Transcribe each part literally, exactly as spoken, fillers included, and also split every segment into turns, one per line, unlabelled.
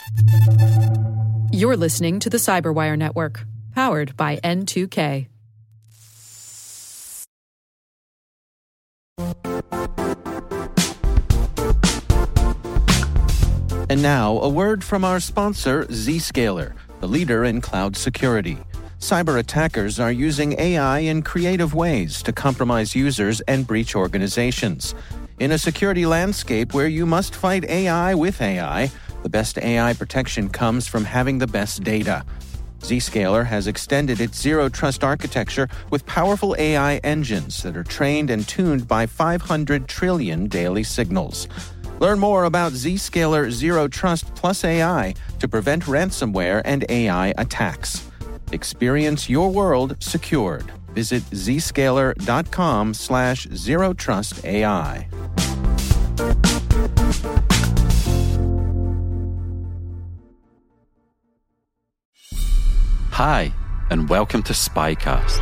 You're listening to the Cyberwire Network, powered by N two K.
And now, a word from our sponsor, Zscaler, the leader in cloud security. Cyber attackers are using A I in creative ways to compromise users and breach organizations. In a security landscape where you must fight A I with A I, the best A I protection comes from having the best data. Zscaler has extended its zero-trust architecture with powerful A I engines that are trained and tuned by five hundred trillion daily signals. Learn more about Zscaler Zero Trust Plus A I to prevent ransomware and A I attacks. Experience your world secured. Visit zscaler.com slash zero trust AI.
Hi, and welcome to Spycast.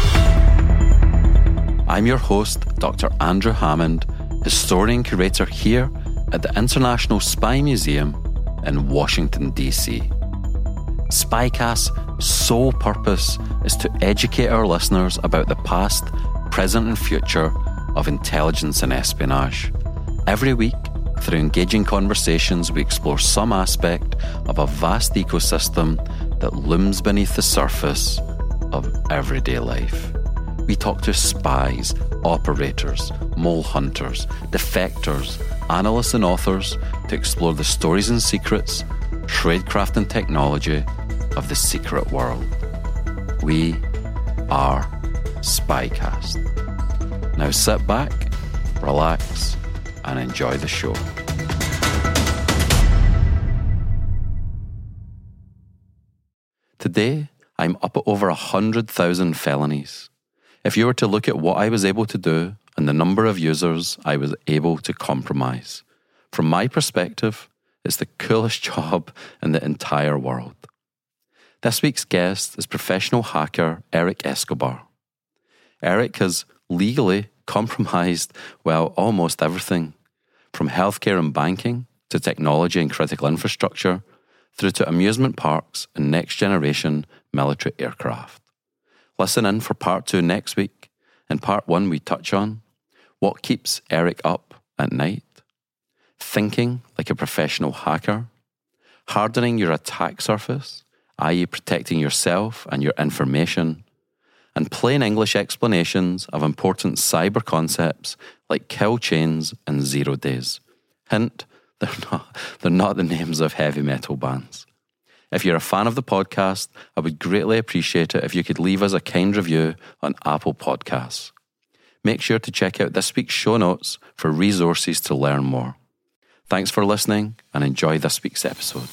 I'm your host, Doctor Andrew Hammond, historian curator here at the International Spy Museum in Washington, D C. Spycast's sole purpose is to educate our listeners about the past, present and future of intelligence and espionage. Every week, through engaging conversations, we explore some aspect of a vast ecosystem that looms beneath the surface of everyday life. We talk to spies, operators, mole hunters, defectors, analysts and authors to explore the stories and secrets, tradecraft and technology of the secret world. We are Spycast. Now sit back, relax, and enjoy the show. Today, I'm up at over one hundred thousand felonies. If you were to look at what I was able to do and the number of users I was able to compromise, from my perspective, it's the coolest job in the entire world. This week's guest is professional hacker Eric Escobar. Eric has legally compromised, well, almost everything, from healthcare and banking to technology and critical infrastructure, through to amusement parks and next-generation military aircraft. Listen in for part two next week. In part one, we touch on what keeps Eric up at night, thinking like a professional hacker, hardening your attack surface, that is protecting yourself and your information, and plain English explanations of important cyber concepts like kill chains and zero days. Hint, they're not, they're not the names of heavy metal bands. If you're a fan of the podcast, I would greatly appreciate it if you could leave us a kind review on Apple Podcasts. Make sure to check out this week's show notes for resources to learn more. Thanks for listening and enjoy this week's episode.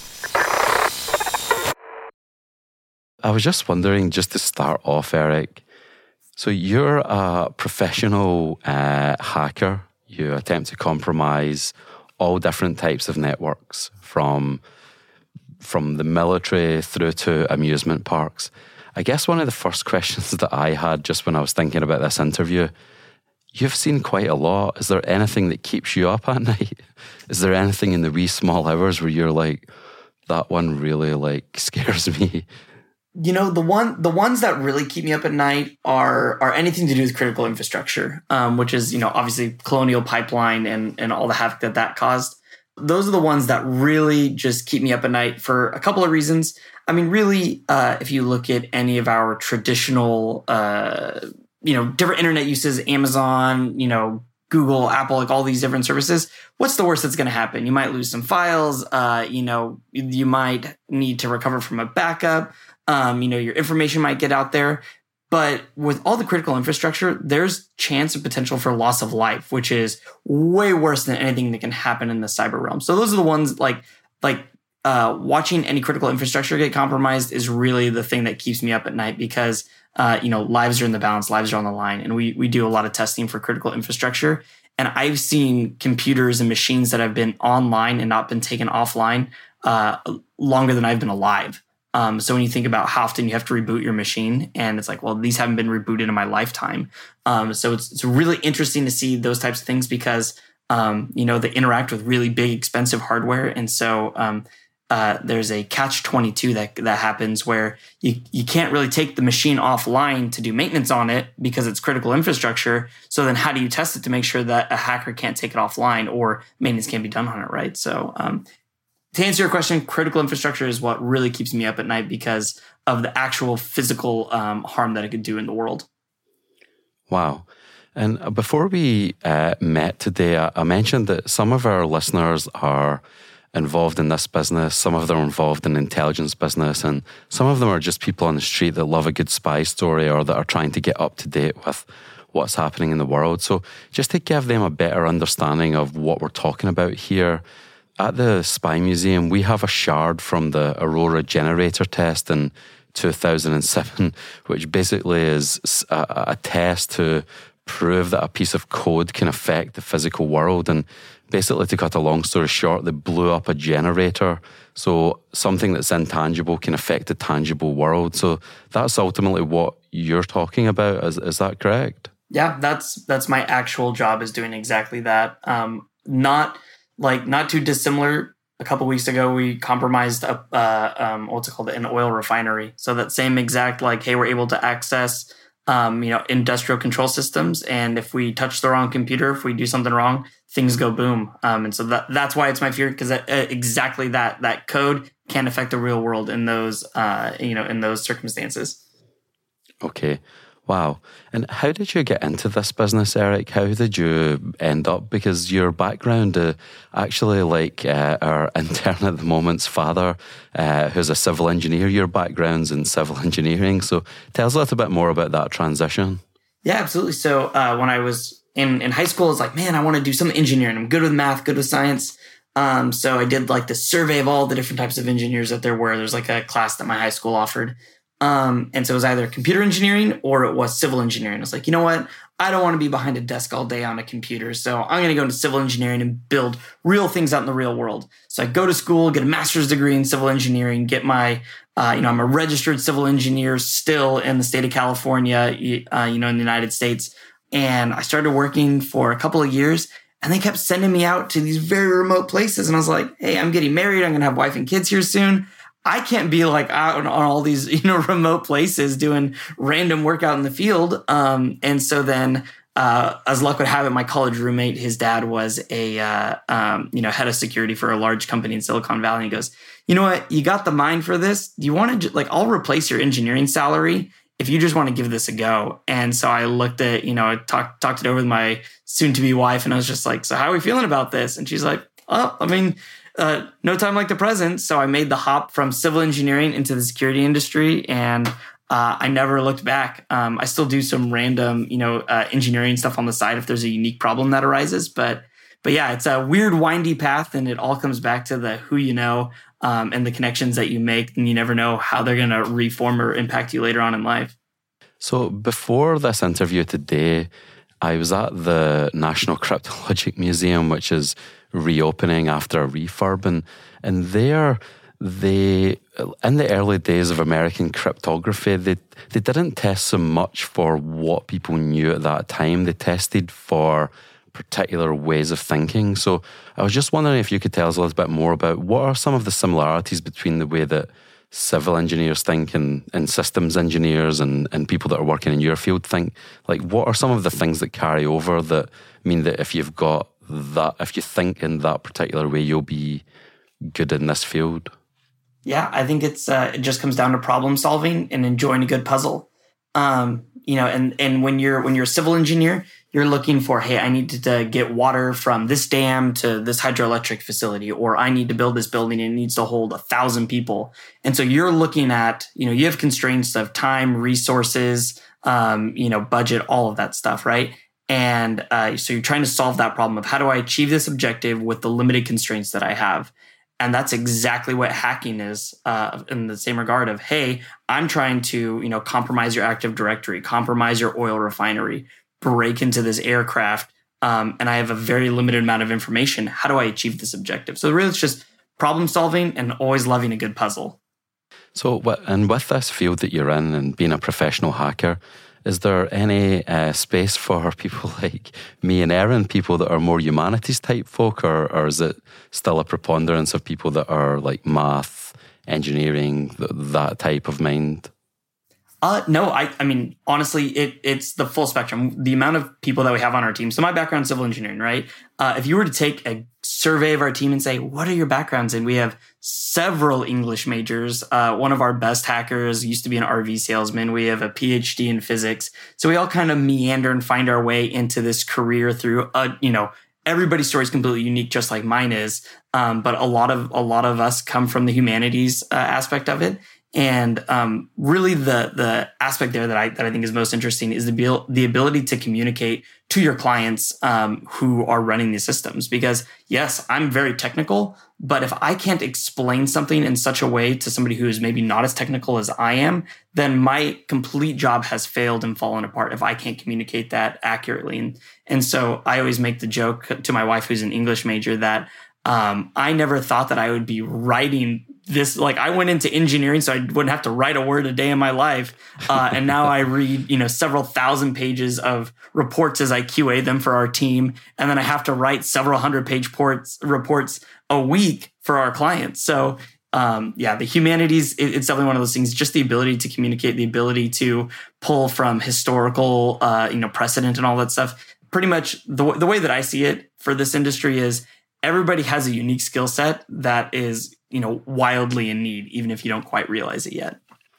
I was just wondering, just to start off, Eric, so you're a professional uh, hacker. You attempt to compromise all different types of networks, from from the military through to amusement parks. I guess one of the first questions that I had just when I was thinking about this interview, you've seen quite a lot. Is there anything that keeps you up at night? Is there anything in the wee small hours where you're like, that one really like scares me?
You know, the one the ones that really keep me up at night are are anything to do with critical infrastructure, um, which is, you know, obviously Colonial Pipeline and and all the havoc that that caused. Those are the ones that really just keep me up at night for a couple of reasons. I mean, really, uh, if you look at any of our traditional, uh, you know, different internet uses, Amazon, you know, Google, Apple, like all these different services, what's the worst that's going to happen? You might lose some files. Uh, you know, you might need to recover from a backup. Um, you know, your information might get out there. But with all the critical infrastructure, there's chance and potential for loss of life, which is way worse than anything that can happen in the cyber realm. So those are the ones like like uh, watching any critical infrastructure get compromised is really the thing that keeps me up at night, because uh, you know, lives are in the balance, lives are on the line, and we we do a lot of testing for critical infrastructure. And I've seen computers and machines that have been online and not been taken offline uh, longer than I've been alive. Um, so when you think about how often you have to reboot your machine, and it's like, well, these haven't been rebooted in my lifetime. Um, so it's it's really interesting to see those types of things, because um, you know, they interact with really big, expensive hardware, and so um, uh, there's a catch twenty-two that that happens where you you can't really take the machine offline to do maintenance on it because it's critical infrastructure. So then how do you test it to make sure that a hacker can't take it offline or maintenance can't be done on it, right? So um, to answer your question, critical infrastructure is what really keeps me up at night because of the actual physical um, harm that it could do in the world.
Wow. And before we uh, met today, I, I mentioned that some of our listeners are involved in this business, some of them are involved in intelligence business, and some of them are just people on the street that love a good spy story or that are trying to get up to date with what's happening in the world. So just to give them a better understanding of what we're talking about here, at the Spy Museum, we have a shard from the Aurora generator test in two thousand seven, which basically is a, a test to prove that a piece of code can affect the physical world. And basically, to cut a long story short, they blew up a generator. So something that's intangible can affect the tangible world. So that's ultimately what you're talking about. Is, is that correct?
Yeah, that's that's my actual job, is doing exactly that. Um, not like not too dissimilar. A couple weeks ago, we compromised a uh, um, what's it called, an oil refinery. So that same exact like, hey, we're able to access um, you know industrial control systems, and if we touch the wrong computer, if we do something wrong, things go boom. Um, and so that that's why it's my fear, because uh, exactly that that code can affect the real world in those uh, you know in those circumstances.
Okay. Wow. And how did you get into this business, Eric? How did you end up? Because your background, uh, actually, like uh, our intern at the moment's father, uh, who's a civil engineer, your background's in civil engineering. So tell us a little bit more about that transition.
Yeah, absolutely. So uh, when I was in, in high school, I was like, man, I want to do some engineering. I'm good with math, good with science. Um, so I did like this survey of all the different types of engineers that there were. There's like a class that my high school offered. Um, and so it was either computer engineering or it was civil engineering. I was like, you know what? I don't want to be behind a desk all day on a computer. So I'm going to go into civil engineering and build real things out in the real world. So I go to school, get a master's degree in civil engineering, get my, uh, you know, I'm a registered civil engineer still in the state of California, uh, you know, in the United States. And I started working for a couple of years, and they kept sending me out to these very remote places. And I was like, hey, I'm getting married. I'm going to have wife and kids here soon. I can't be like out on all these, you know, remote places doing random work out in the field. Um, and so then, uh, as luck would have it, my college roommate, his dad was a, uh, um, you know, head of security for a large company in Silicon Valley. And he goes, you know what? You got the mind for this. Do you want to, like, I'll replace your engineering salary if you just want to give this a go. And so I looked at, you know, I talked, talked it over with my soon to be wife, and I was just like, so how are we feeling about this? And she's like, oh, I mean, Uh, no time like the present. So I made the hop from civil engineering into the security industry, and uh, I never looked back. Um, I still do some random, you know, uh, engineering stuff on the side if there's a unique problem that arises. But, but yeah, it's a weird, windy path, and it all comes back to the who you know um, and the connections that you make, and you never know how they're going to reform or impact you later on in life.
So before this interview today, I was at the National Cryptologic Museum, which is reopening after a refurb, and and there they in the early days of American cryptography, they they didn't test so much for what people knew at that time. They tested for particular ways of thinking. So I was just wondering if you could tell us a little bit more about what are some of the similarities between the way that civil engineers think and, and systems engineers and, and people that are working in your field think. Like, what are some of the things that carry over that mean that if you've got that, if you think in that particular way, you'll be good in this field?
Yeah, I think it's uh, it just comes down to problem solving and enjoying a good puzzle. Um, you know, and and when you're when you're a civil engineer, you're looking for, hey, I need to, to get water from this dam to this hydroelectric facility, or I need to build this building and it needs to hold a thousand people. And so you're looking at, you know, you have constraints of time, resources, um, you know, budget, all of that stuff, right? And uh, so you're trying to solve that problem of how do I achieve this objective with the limited constraints that I have. And that's exactly what hacking is uh, in the same regard of, hey, I'm trying to, you know, compromise your Active Directory, compromise your oil refinery, break into this aircraft, um, and I have a very limited amount of information. How do I achieve this objective? So really it's just problem solving and always loving a good puzzle.
So, and with this field that you're in and being a professional hacker, is there any uh, space for people like me and Erin, people that are more humanities type folk, or, or is it still a preponderance of people that are like math, engineering, th- that type of mind?
Uh, no, I, I mean, honestly, it, it's the full spectrum. The amount of people that we have on our team. So my background is civil engineering, right? Uh, if you were to take a survey of our team and say, what are your backgrounds? And we have several English majors. Uh, one of our best hackers used to be an R V salesman. We have a P H D in physics. So we all kind of meander and find our way into this career through, a, you know, everybody's story is completely unique, just like mine is. Um, but a lot of, a lot of us come from the humanities uh, aspect of it. And um, really, the the aspect there that I that I think is most interesting is the the ability to communicate to your clients um, who are running these systems. Because yes, I'm very technical, but if I can't explain something in such a way to somebody who is maybe not as technical as I am, then my complete job has failed and fallen apart if I can't communicate that accurately. And and so I always make the joke to my wife, who's an English major, that um, I never thought that I would be writing this. Like, I went into engineering so I wouldn't have to write a word a day in my life. Uh, and now I read, you know, several thousand pages of reports as I Q A them for our team. And then I have to write several hundred page ports, reports a week for our clients. So, um, yeah, the humanities, it, it's definitely one of those things, just the ability to communicate, the ability to pull from historical, uh, you know, precedent and all that stuff. Pretty much the, the way that I see it for this industry is everybody has a unique skill set that is, you know, wildly in need, even if you don't quite realize it yet.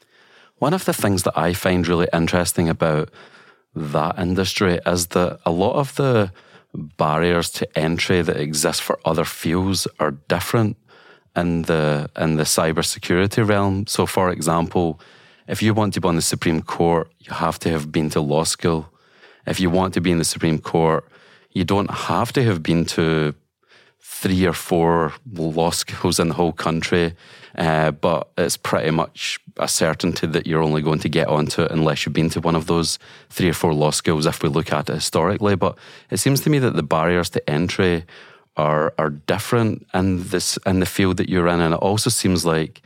One of the things that I find really interesting about that industry is that a lot of the barriers to entry that exist for other fields are different in the in the cybersecurity realm. So, for example, if you want to be on the Supreme Court, you have to have been to law school. If you want to be in the Supreme Court, you don't have to have been to three or four law schools in the whole country, uh, but it's pretty much a certainty that you're only going to get onto it unless you've been to one of those three or four law schools, if we look at it historically. But it seems to me that the barriers to entry are are different in this in the field that you're in, and it also seems like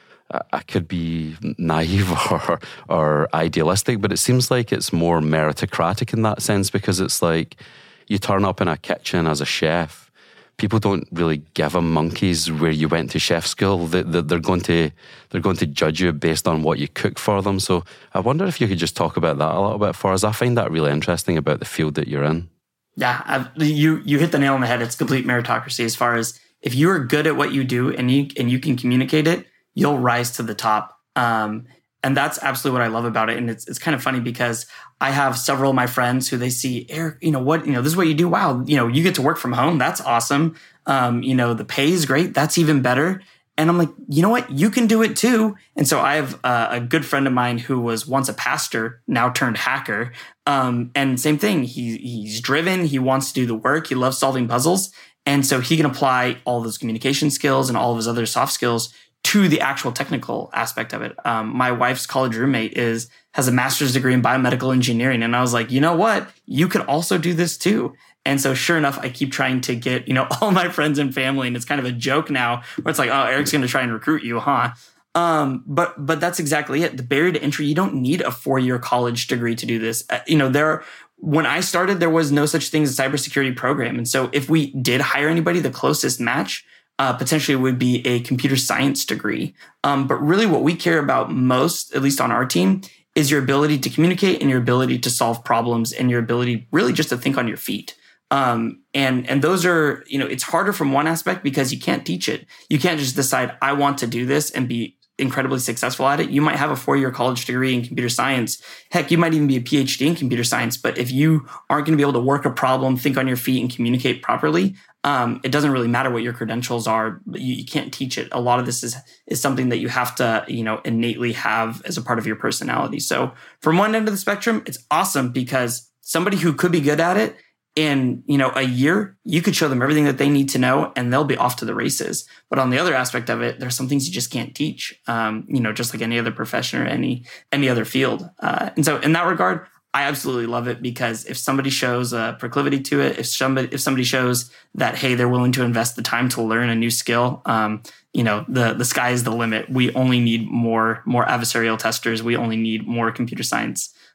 I could be naive or or idealistic, but it seems like it's more meritocratic in that sense, because it's like you turn up in a kitchen as a chef. People don't really give a monkeys where you went to chef school. They, they're going to they're going to judge you based on what you cook for them. So I wonder if you could just talk about that a little bit for us. I find that really interesting about the field that you're in.
Yeah, I've, you you hit the nail on the head. It's complete meritocracy as far as if you are good at what you do and you and you can communicate it, you'll rise to the top. Um, and that's absolutely what I love about it. And it's it's kind of funny because I have several of my friends who they see, Eric, you know what, you know, this is what you do. Wow, you know, you get to work from home. That's awesome. Um, you know, the pay is great. That's even better. And I'm like, you know what, you can do it too. And so I have uh, a good friend of mine who was once a pastor, now turned hacker. Um, and same thing. He he's driven. He wants to do the work. He loves solving puzzles. And so he can apply all those communication skills and all of his other soft skills to the actual technical aspect of it. Um, my wife's college roommate is has a master's degree in biomedical engineering. And I was like, you know what? You could also do this too. And so sure enough, I keep trying to get, you know, all my friends and family. And it's kind of a joke now where it's like, oh, Eric's going to try and recruit you, huh? Um, but but that's exactly it. The barrier to entry, you don't need a four-year college degree to do this. Uh, you know, there when I started, there was no such thing as a cybersecurity program. And so if we did hire anybody, the closest match Uh, potentially would be a computer science degree. Um, but really what we care about most, at least on our team, is your ability to communicate and your ability to solve problems and your ability really just to think on your feet. Um, and, and those are, you know, it's harder from one aspect because you can't teach it. You can't just decide, I want to do this and be incredibly successful at it. You might have a four-year college degree in computer science. Heck, you might even be a P H D in computer science. But if you aren't going to be able to work a problem, think on your feet, and communicate properly, um, it doesn't really matter what your credentials are. You, you can't teach it. A lot of this is is something that you have to, you know, innately have as a part of your personality. So from one end of the spectrum, it's awesome because somebody who could be good at it, in, you know, a year, you could show them everything that they need to know and they'll be off to the races. But on the other aspect of it, there's some things you just can't teach, um, you know, just like any other profession or any any other field. Uh, and so in that regard, I absolutely love it because if somebody shows a proclivity to it, if somebody if somebody shows that, hey, they're willing to invest the time to learn a new skill, um, you know, the the sky is the limit. We only need more more adversarial testers. We only need more computer science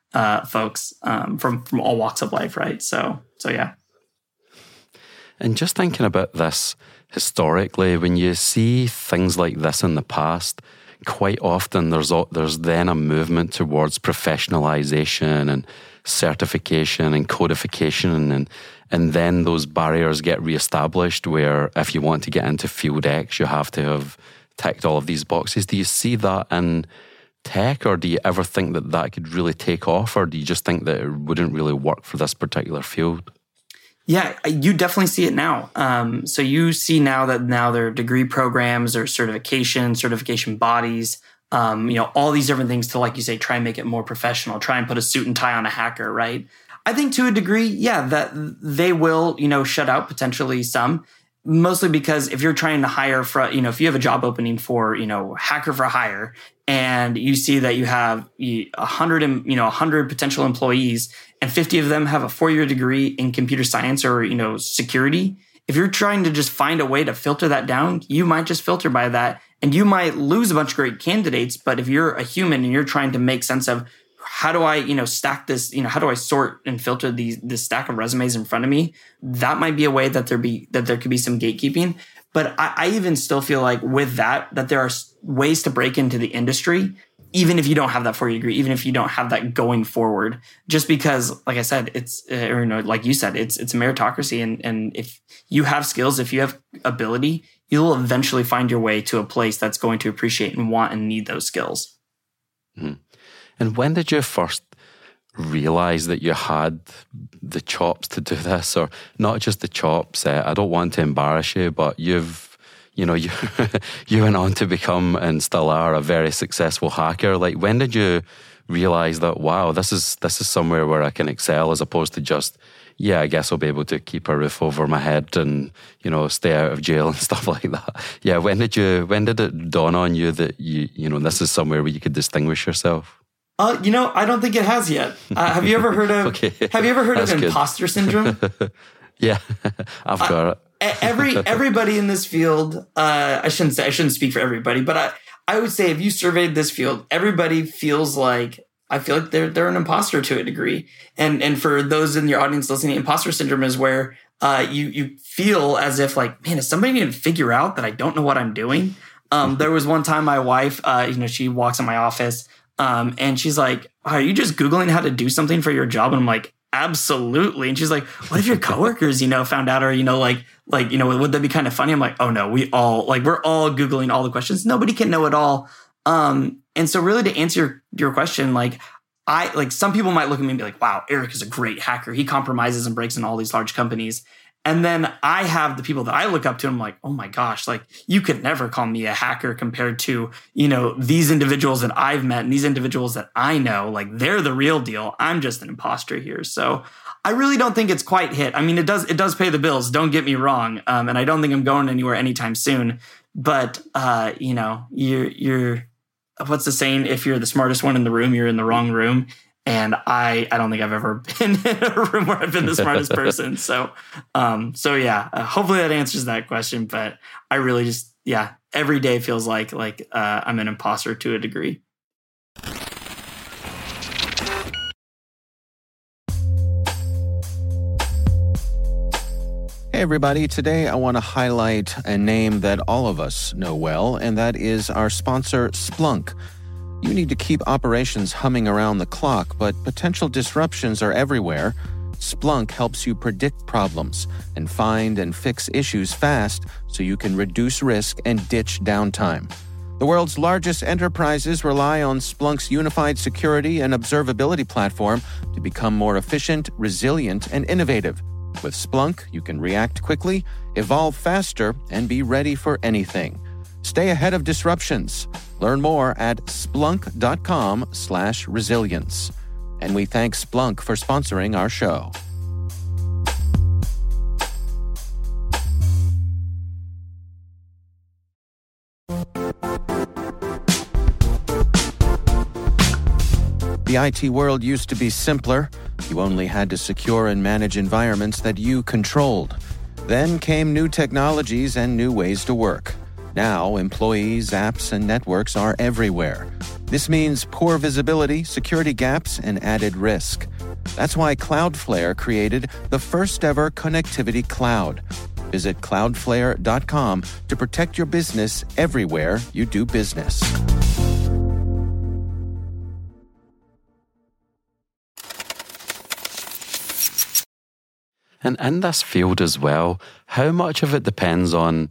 uh, folks um, from from all walks of life, right? So so yeah.
And just thinking about this historically, when you see things like this in the past, quite often there's there's then a movement towards professionalization and certification and codification, and and then those barriers get reestablished where if you want to get into field X, you have to have ticked all of these boxes. Do you see that in tech, or do you ever think that that could really take off, or do you just think that it wouldn't really work for this particular field?
Yeah, you definitely see it now. Um, so you see now that now there are degree programs or certification, certification bodies, um, you know, all these different things to, like you say, try and make it more professional, try and put a suit and tie on a hacker, right? I think to a degree, yeah, that they will, you know, shut out potentially some, mostly because if you're trying to hire for, you know, if you have a job opening for, you know, hacker for hire, and you see that you have a hundred, you know, a hundred potential employees, and fifty of them have a four-year degree in computer science or, you know, security. If you're trying to just find a way to filter that down, you might just filter by that, and you might lose a bunch of great candidates. But if you're a human and you're trying to make sense of how do I, you know, stack this, you know, how do I sort and filter these this stack of resumes in front of me, that might be a way that there be that there could be some gatekeeping. But I, I even still feel like with that, that there are ways to break into the industry, even if you don't have that four-year degree, even if you don't have that going forward, just because, like I said, it's, uh, or you know, like you said, it's it's a meritocracy. And, and if you have skills, if you have ability, you'll eventually find your way to a place that's going to appreciate and want and need those skills.
Mm-hmm. And when did you first realize that you had the chops to do this, or not just the chops? Uh, I don't want to embarrass you, but you've, you know, you you went on to become and still are a very successful hacker. Like, when did you realize that, wow, this is this is somewhere where I can excel, as opposed to just, yeah, I guess I'll be able to keep a roof over my head and, you know, stay out of jail and stuff like that. Yeah, when did you when did it dawn on you that you you know this is somewhere where you could distinguish yourself?
Uh, you know, I don't think it has yet. Uh, have you ever heard of okay. Have you ever heard That's of imposter good. syndrome?
Yeah, I've got uh,
it. Every everybody in this field, uh, I shouldn't say I shouldn't speak for everybody, but I, I would say if you surveyed this field, everybody feels like I feel like they're they're an imposter to a degree. And and for those in your audience listening, imposter syndrome is where uh, you you feel as if like, man, is somebody going to figure out that I don't know what I'm doing? Um, there was one time my wife, uh, you know, she walks in my office. Um, and she's like, are you just Googling how to do something for your job? And I'm like, absolutely. And she's like, what if your coworkers, you know, found out, or, you know, like, like, you know, would that be kind of funny? I'm like, oh no, we all like, we're all Googling all the questions. Nobody can know it all. Um, and so really to answer your, your question, like I, like some people might look at me and be like, wow, Eric is a great hacker. He compromises and breaks in all these large companies. And then I have the people that I look up to, and I'm like, oh my gosh, like you could never call me a hacker compared to, you know, these individuals that I've met and these individuals that I know, like they're the real deal. I'm just an imposter here. So I really don't think it's quite hit. I mean, it does, it does pay the bills. Don't get me wrong. Um, and I don't think I'm going anywhere anytime soon, but uh, you know, you're, you're, what's the saying? If you're the smartest one in the room, you're in the wrong room. And I, I don't think I've ever been in a room where I've been the smartest person. So, um, so yeah, uh, hopefully that answers that question. But I really just, yeah, every day feels like like uh, I'm an imposter to a degree.
Hey everybody, today I want to highlight a name that all of us know well, and that is our sponsor, Splunk. You need to keep operations humming around the clock, but potential disruptions are everywhere. Splunk helps you predict problems and find and fix issues fast so you can reduce risk and ditch downtime. The world's largest enterprises rely on Splunk's unified security and observability platform to become more efficient, resilient, and innovative. With Splunk, you can react quickly, evolve faster, and be ready for anything. Stay ahead of disruptions. Learn more at splunk.com slash resilience. And we thank Splunk for sponsoring our show. The I T world used to be simpler. You only had to secure and manage environments that you controlled. Then came new technologies and new ways to work. Now, employees, apps, and networks are everywhere. This means poor visibility, security gaps, and added risk. That's why Cloudflare created the first ever connectivity cloud. Visit cloudflare dot com to protect your business everywhere you do business.
And in this field as well, how much of it depends on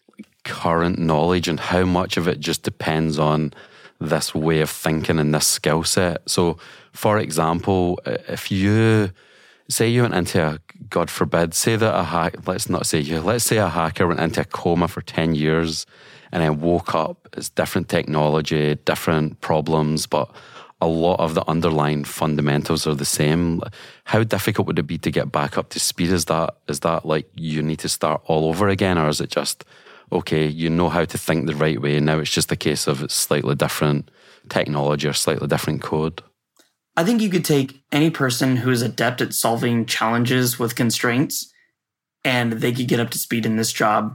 current knowledge and how much of it just depends on this way of thinking and this skill set? So, for example, if you, say you went into a, God forbid, say that a hack, let's not say you, let's say a hacker went into a coma for ten years and then woke up, it's different technology, different problems, but a lot of the underlying fundamentals are the same. How difficult would it be to get back up to speed? Is that is that like you need to start all over again, or is it just, okay, you know how to think the right way, and now it's just a case of it's slightly different technology or slightly different code?
I think you could take any person who is adept at solving challenges with constraints, and they could get up to speed in this job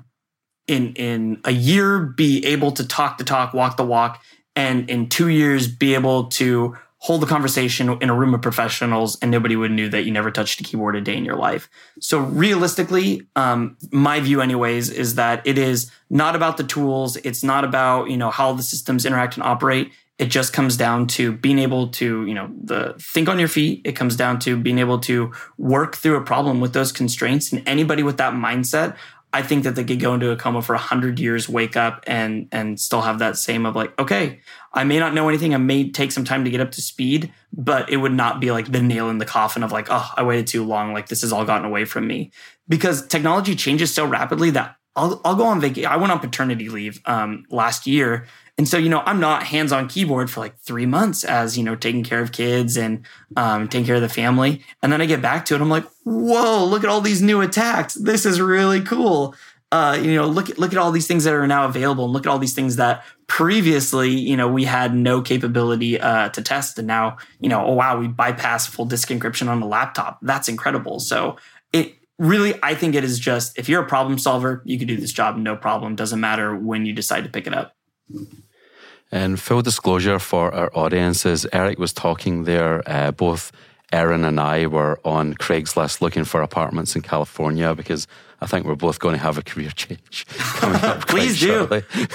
in in a year, be able to talk the talk, walk the walk, and in two years be able to hold the conversation in a room of professionals and nobody would knew that you never touched a keyboard a day in your life. So realistically, um, my view anyways, is that it is not about the tools. It's not about, you know, how the systems interact and operate. It just comes down to being able to, you know, the think on your feet. It comes down to being able to work through a problem with those constraints. And anybody with that mindset, I think that they could go into a coma for a hundred years, wake up and and still have that same of like, okay, I may not know anything. I may take some time to get up to speed, but it would not be like the nail in the coffin of like, oh, I waited too long. Like this has all gotten away from me, because technology changes so rapidly that I'll I'll go on vacation. I went on paternity leave um, last year. And so, you know, I'm not hands-on keyboard for like three months as, you know, taking care of kids and um, taking care of the family. And then I get back to it. I'm like, whoa, look at all these new attacks. This is really cool. Uh, you know, look at, look at all these things that are now available, and look at all these things that previously, you know, we had no capability uh, to test. And now, you know, oh, wow, we bypass full disk encryption on a laptop. That's incredible. So it really, I think it is just, if you're a problem solver, you can do this job, no problem. Doesn't matter when you decide to pick it up.
And full disclosure for our audiences, Eric was talking there, uh, both Erin and I were on Craigslist looking for apartments in California because I think we're both going to have a career change coming up.
Please do.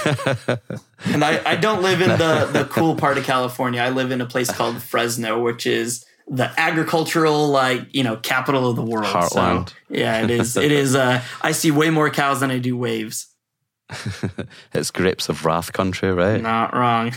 And I, I don't live in the, the cool part of California. I live in a place called Fresno, which is the agricultural, like, you know, capital of the world.
Heartland.
So, yeah, it is. It is. Uh, I see way more cows than I do waves.
It's grapes of wrath country, right?
Not wrong.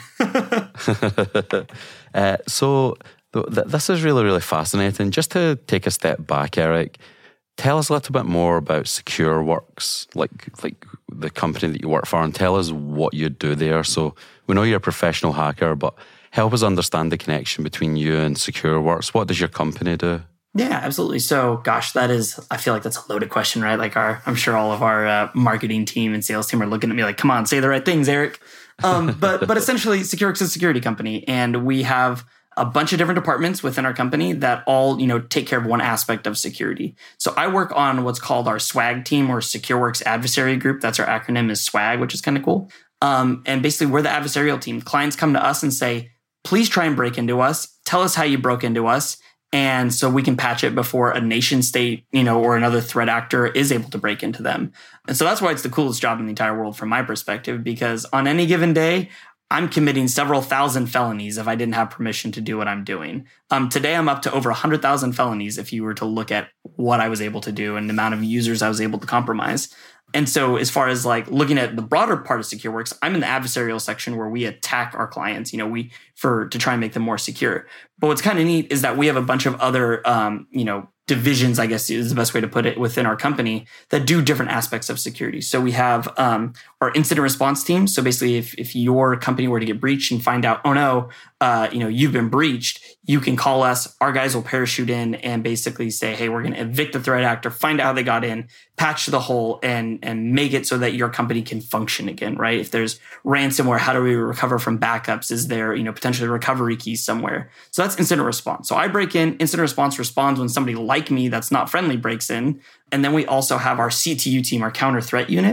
uh, so th- th- this is really, really fascinating. Just to take a step back, Eric, tell us a little bit more about SecureWorks, like like the company that you work for, and tell us what you do there. So we know you're a professional hacker, but help us understand the connection between you and SecureWorks. What does your company do?
Yeah, absolutely. So, gosh, that is, I feel like that's a loaded question, right? Like our, I'm sure all of our uh, marketing team and sales team are looking at me like, come on, say the right things, Eric. Um, but, but essentially SecureWorks is a security company, and we have a bunch of different departments within our company that all, you know, take care of one aspect of security. So I work on what's called our SWAG team, or SecureWorks Adversary Group. That's our acronym, is SWAG, which is kind of cool. Um, and basically we're the adversarial team. Clients come to us and say, please try and break into us. Tell us how you broke into us. And so we can patch it before a nation state, you know, or another threat actor is able to break into them. And so that's why it's the coolest job in the entire world from my perspective, because on any given day, I'm committing several thousand felonies if I didn't have permission to do what I'm doing. Um, today, I'm up to over one hundred thousand felonies if you were to look at what I was able to do and the amount of users I was able to compromise. And so as far as like looking at the broader part of SecureWorks, I'm in the adversarial section where we attack our clients, you know, we for to try and make them more secure. But what's kind of neat is that we have a bunch of other, um, you know, divisions, I guess is the best way to put it, within our company that do different aspects of security. So we have um, our incident response team. So basically, if, if your company were to get breached and find out, oh no, uh, you know, you've been breached, you can call us. Our guys will parachute in and basically say, hey, we're going to evict the threat actor, find out how they got in, patch the hole, and and make it so that your company can function again, right? If there's ransomware, how do we recover from backups? Is there, you know, potentially recovery keys somewhere? So that's incident response. So I break in, incident response responds when somebody like me that's not friendly breaks in. And then we also have our C T U team, our counter threat unit.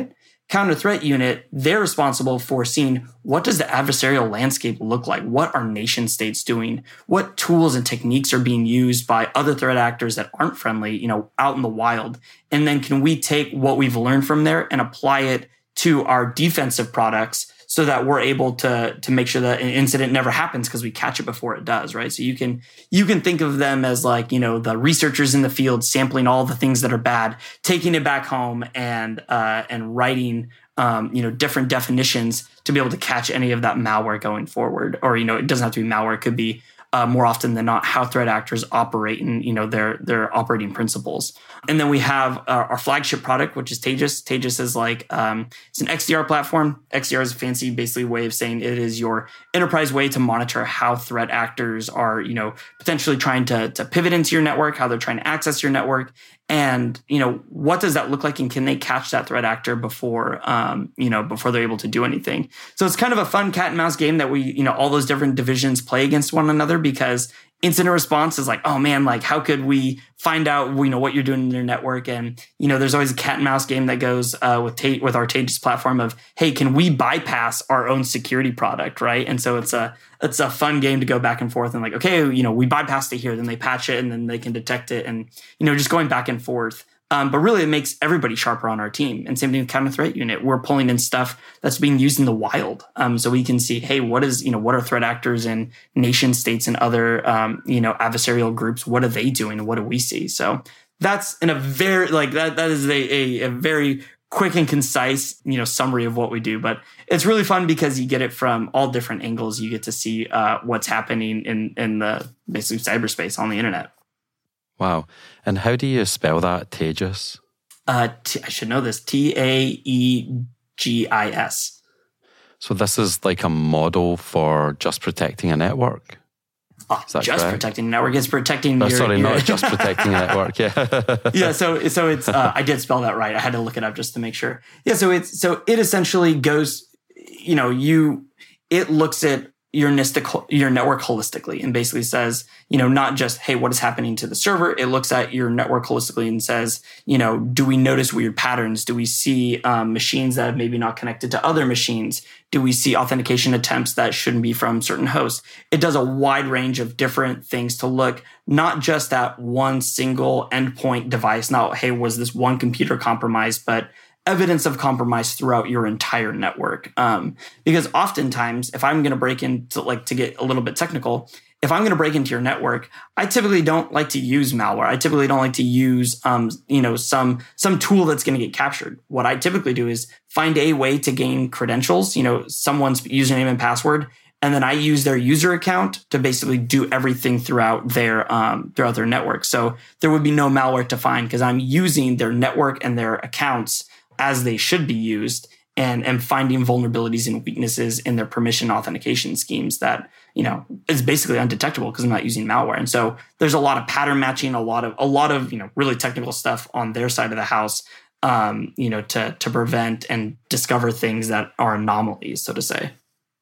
Counter threat unit, they're responsible for seeing what does the adversarial landscape look like? What are nation states doing? What tools and techniques are being used by other threat actors that aren't friendly, you know, out in the wild? And then can we take what we've learned from there and apply it to our defensive products so that we're able to, to make sure that an incident never happens because we catch it before it does, right? So you can you can think of them as like, you know, the researchers in the field sampling all the things that are bad, taking it back home and uh, and writing um, you know, different definitions to be able to catch any of that malware going forward. Or, you know, it doesn't have to be malware. It could be uh, more often than not how threat actors operate and, you know, their their operating principles. And then we have our, our flagship product, which is Taegis. Taegis is like, um, it's an X D R platform. X D R is a fancy, basically way of saying it is your enterprise way to monitor how threat actors are, you know, potentially trying to, to pivot into your network, how they're trying to access your network. And, you know, what does that look like? And can they catch that threat actor before, um, you know, before they're able to do anything? So it's kind of a fun cat and mouse game that we, you know, all those different divisions play against one another, because incident response is like, oh man, like how could we find out, you know, what you're doing in your network? And, you know, there's always a cat and mouse game that goes uh, with Ta- with our Taegis platform of, hey, can we bypass our own security product, right? And so it's a it's a fun game to go back and forth and like, okay, you know, we bypassed it here, then they patch it and then they can detect it, and, you know, just going back and forth. Um, but really, it makes everybody sharper on our team. And same thing with Counter Threat Unit. We're pulling in stuff that's being used in the wild, um, so we can see, hey, what is, you know, what are threat actors in nation states and other, um, you know, adversarial groups? What are they doing, and what do we see? So that's in a very like that. That is a, a, a very quick and concise, you know, summary of what we do. But it's really fun because you get it from all different angles. You get to see uh, what's happening in in the basically cyberspace on the internet.
Wow. And how do you spell that, Taegis?
Uh, t- I should know this. T A E G I S.
So this is like a model for just protecting a network?
Oh, just correct? Protecting a network. It's protecting
oh,
your...
Sorry,
your,
not just protecting a network, yeah.
yeah, so so it's... Uh, I did spell that right. I had to look it up just to make sure. Yeah, so it's so it essentially goes... You know, you... It looks at your your network holistically and basically says, you know, not just, hey, what is happening to the server? It looks at your network holistically and says, you know, do we notice weird patterns? Do we see um, machines that have maybe not connected to other machines? Do we see authentication attempts that shouldn't be from certain hosts? It does a wide range of different things to look, not just at one single endpoint device, not, hey, was this one computer compromised, but evidence of compromise throughout your entire network. Um, because oftentimes, if I'm going to break into, like, to get a little bit technical, if I'm going to break into your network, I typically don't like to use malware. I typically don't like to use, um, you know, some some tool that's going to get captured. What I typically do is find a way to gain credentials, you know, someone's username and password, and then I use their user account to basically do everything throughout their um, throughout their network. So there would be no malware to find because I'm using their network and their accounts as they should be used, and, and finding vulnerabilities and weaknesses in their permission authentication schemes that, you know, is basically undetectable because I'm not using malware. And so there's a lot of pattern matching, a lot of, a lot of, you know, really technical stuff on their side of the house, um, you know, to, to prevent and discover things that are anomalies, so to say.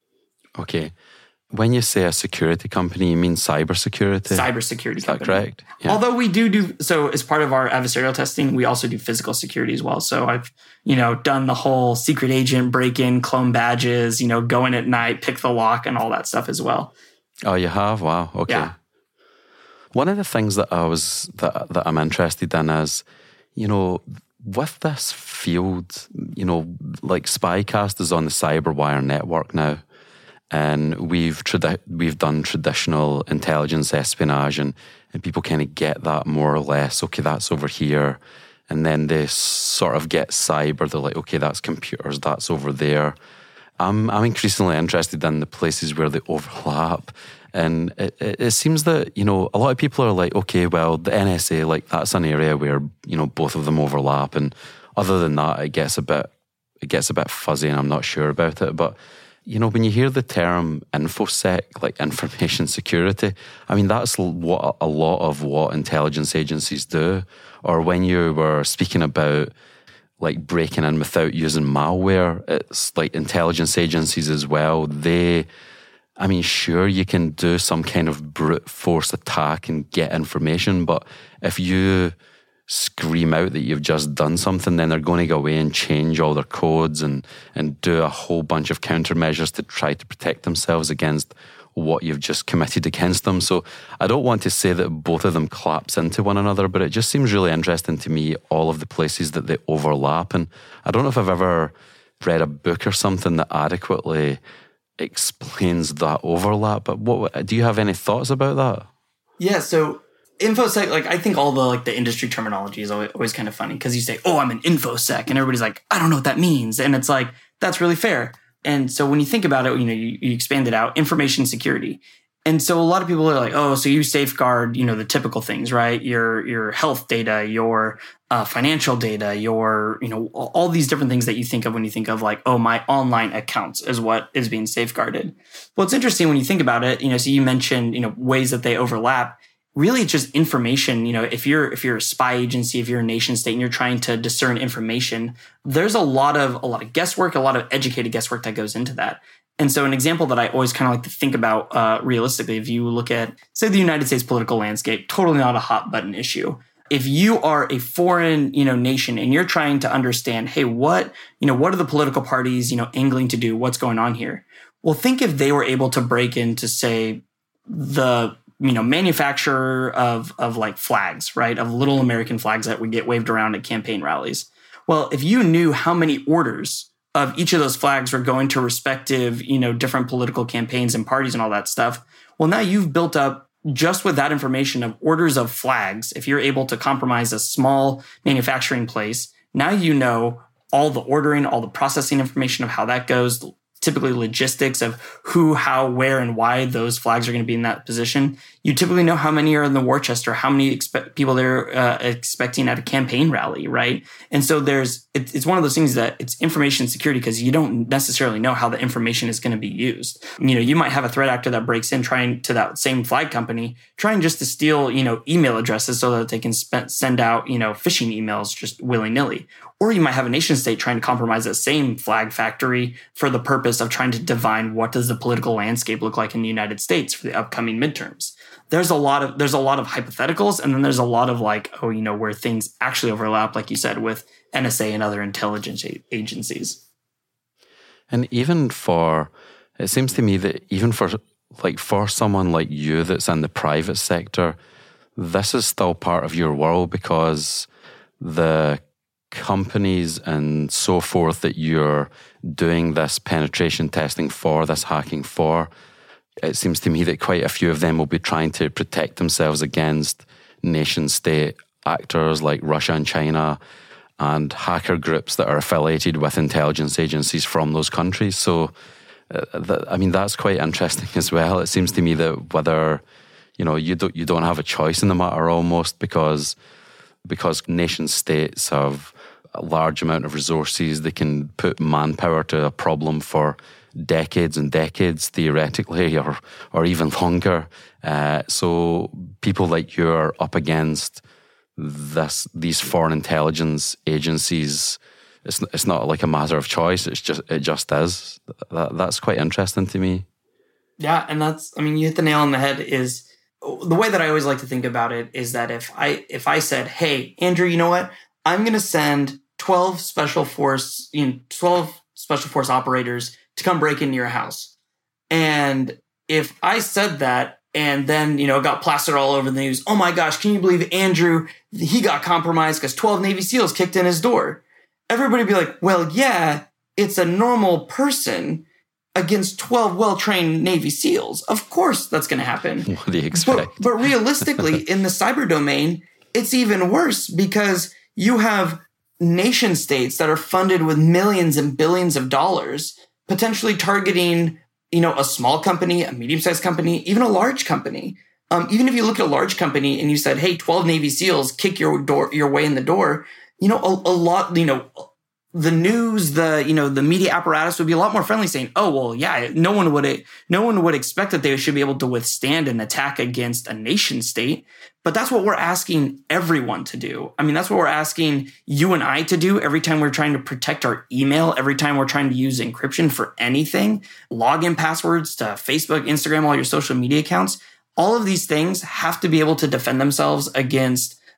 Okay. When you say a security company, you mean cybersecurity?
Cybersecurity
Is
company.
that correct?
Yeah. Although we do do, so as part of our adversarial testing, we also do physical security as well. So I've, you know, done the whole secret agent break-in, clone badges, you know, go in at night, pick the lock and all that stuff as well.
Oh, you have? Wow. Okay.
Yeah.
One of the things that I was, that, that I'm interested in is, you know, with this field, you know, like Spycast is on the CyberWire network now. And we've tradi- we've done traditional intelligence espionage, and, and people kind of get that more or less. Okay, that's over here. And then they sort of get cyber. They're like, okay, that's computers, that's over there. I'm I'm increasingly interested in the places where they overlap. And it, it, it seems that, you know, a lot of people are like, okay, well, the N S A, like that's an area where, you know, both of them overlap. And other than that, it gets a bit, it gets a bit fuzzy and I'm not sure about it. But you know, when you hear the term InfoSec, like information security, I mean, that's what a lot of what intelligence agencies do. Or when you were speaking about like breaking in without using malware, it's like intelligence agencies as well. They, I mean, sure, you can do some kind of brute force attack and get information, but if you scream out that you've just done something, then they're going to go away and change all their codes and, and do a whole bunch of countermeasures to try to protect themselves against what you've just committed against them. So I don't want to say that both of them collapse into one another, but it just seems really interesting to me, all of the places that they overlap. And I don't know if I've ever read a book or something that adequately explains that overlap, but what do you have any thoughts about that?
Yeah, so InfoSec, like I think all the like the industry terminology is always, always kind of funny because you say, oh, I'm an InfoSec, and everybody's like, I don't know what that means. And it's like, that's really fair. And so when you think about it, you know, you, you expand it out, information security. And so a lot of people are like, oh, so you safeguard, you know, the typical things, right? Your your health data, your uh, financial data, your, you know, all these different things that you think of when you think of like, oh, my online accounts is what is being safeguarded. Well, it's interesting when you think about it, you know, so you mentioned, you know, ways that they overlap. Really, it's just information. You know, if you're if you're a spy agency, if you're a nation state, and you're trying to discern information, there's a lot of a lot of guesswork, a lot of educated guesswork that goes into that. And so, an example that I always kind of like to think about uh, realistically, if you look at, say, the United States political landscape, totally not a hot button issue. If you are a foreign, you know, nation and you're trying to understand, hey, what you know, what are the political parties, you know, angling to do? What's going on here? Well, think if they were able to break into, say, the you know, manufacturer of, of like flags, right? Of little American flags that would get waved around at campaign rallies. Well, if you knew how many orders of each of those flags were going to respective, you know, different political campaigns and parties and all that stuff, well, now you've built up just with that information of orders of flags. If you're able to compromise a small manufacturing place, now you know all the ordering, all the processing information of how that goes, typically logistics of who, how, where, and why those flags are going to be in that position. You typically know how many are in the war chest or how many expect people they're uh, expecting at a campaign rally, right? And so there's it, it's one of those things that it's information security because you don't necessarily know how the information is going to be used. You know, you might have a threat actor that breaks in trying to that same flag company, trying just to steal, you know, email addresses so that they can sp- send out, you know, phishing emails just willy-nilly. Or you might have a nation state trying to compromise that same flag factory for the purpose of trying to divine what does the political landscape look like in the United States for the upcoming midterms. There's a lot of there's a lot of hypotheticals, and then there's a lot of like, oh, you know, where things actually overlap, like you said, with N S A and other intelligence agencies.
And even for, it seems to me that even for like for someone like you that's in the private sector, this is still part of your world because the companies and so forth that you're doing this penetration testing for, this hacking for, it seems to me that quite a few of them will be trying to protect themselves against nation state actors like Russia and China and hacker groups that are affiliated with intelligence agencies from those countries. So, uh, that, I mean, that's quite interesting as well. It seems to me that whether, you know, you don't, you don't have a choice in the matter almost because, because nation states have a large amount of resources. They can put manpower to a problem for decades and decades, theoretically, or or even longer. Uh, so people like you are up against this these foreign intelligence agencies. It's it's not like a matter of choice. It's just it just is. That, that's quite interesting to me.
Yeah, and that's I mean, you hit the nail on the head. Is the way that I always like to think about it is that if I if I said, hey, Andrew, you know what? I'm going to send twelve special force, you know, twelve special force operators to come break into your house. And if I said that and then, you know, it got plastered all over the news, oh my gosh, can you believe Andrew, he got compromised because twelve Navy SEALs kicked in his door. Everybody would be like, well, yeah, it's a normal person against twelve well-trained Navy SEALs. Of course that's going to happen.
What do you expect?
But, but realistically, in the cyber domain, it's even worse because you have nation states that are funded with millions and billions of dollars, potentially targeting, you know, a small company, a medium-sized company, even a large company. Um, even if you look at a large company and you said, hey, twelve Navy SEALs kick your door, your way in the door, you know, a, a lot, you know, the news, the, you know, the media apparatus would be a lot more friendly saying, oh, well, yeah, no one would, no one would expect that they should be able to withstand an attack against a nation state. But that's what we're asking everyone to do. I mean, that's what we're asking you and I to do every time we're trying to protect our email, every time we're trying to use encryption for anything, login passwords to Facebook, Instagram, all your social media accounts. All of these things have to be able to defend themselves against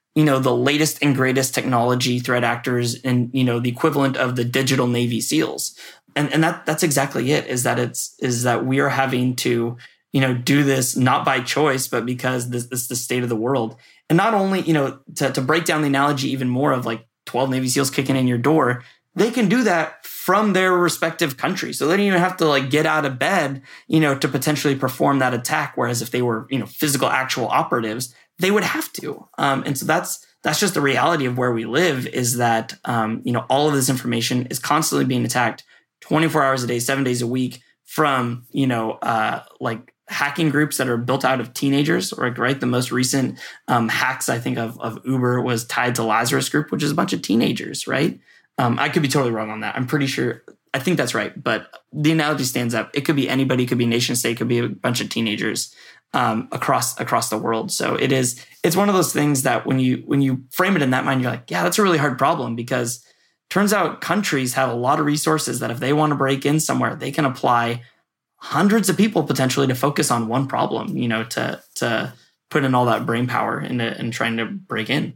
you know, the latest and greatest technology threat actors and, you know, the equivalent of the digital Navy SEALs. And and that that's exactly it, is that it's is that we are having to, you know, do this not by choice, but because this, this is the state of the world. And not only, you know, to, to break down the analogy even more of like twelve Navy SEALs kicking in your door, they can do that from their respective countries. So they don't even have to like get out of bed, you know, to potentially perform that attack. Whereas if they were, you know, physical actual operatives, they would have to. Um, and so that's that's just the reality of where we live, is that, um, you know, all of this information is constantly being attacked twenty-four hours a day, seven days a week from, you know, uh, like hacking groups that are built out of teenagers, right? right? The most recent um, hacks, I think, of, of Uber was tied to Lazarus Group, which is a bunch of teenagers, right? Um, I could be totally wrong on that. I'm pretty sure, I think that's right. But the analogy stands up. It could be anybody, it could be a nation state, it could be a bunch of teenagers um, across across the world. So it is, it's one of those things that when you when you frame it in that mind, you're like, yeah, that's a really hard problem, because turns out countries have a lot of resources that if they want to break in somewhere, they can apply hundreds of people potentially to focus on one problem, you know, to to put in all that brain power into in trying to break in.